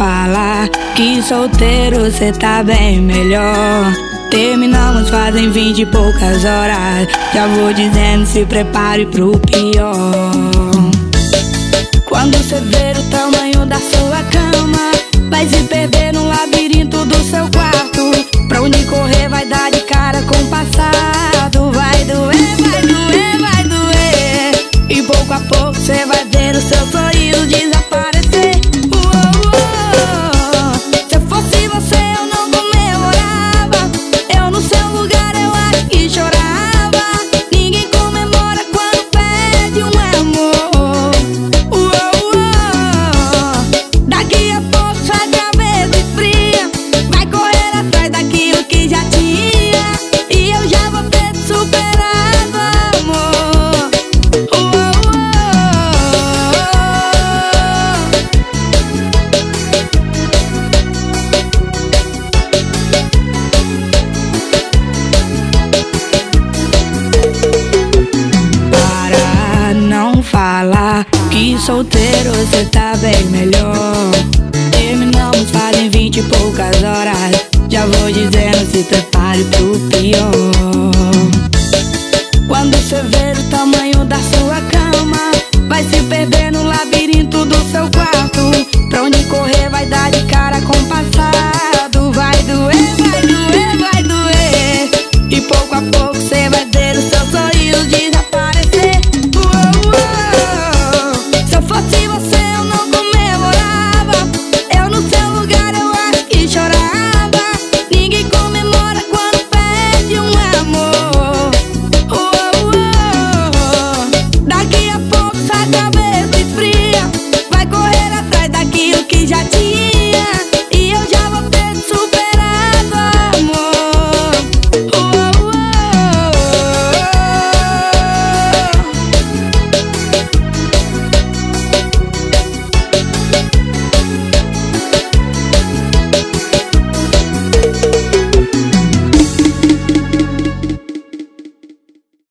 fala que solteiro cê tá bem melhor. Terminamos fazem 20 e poucas horas. Já vou dizendo, se prepare pro pior. Quando cê ver o tamanho da sua cama, vai se perder no labirinto do seu quarto. Pra onde correr vai dar de cara com o passado. Vai doer, vai doer, vai doer. E pouco a pouco cê vai ver o seu sorriso desaparecer. Se eu fosse você eu não comemorava. Eu no seu lugar eu acho que chorava. Ninguém comemora quando perde um amor. Daqui a pouco sua cabeça esfria. Vai correr atrás daquilo que já tinha. E eu já vou ter superado, amor. Para, não fala que solteiro cê tá bem melhor. Terminamos fazem 20 e poucas horas. Já vou dizendo, se prepare pro pior.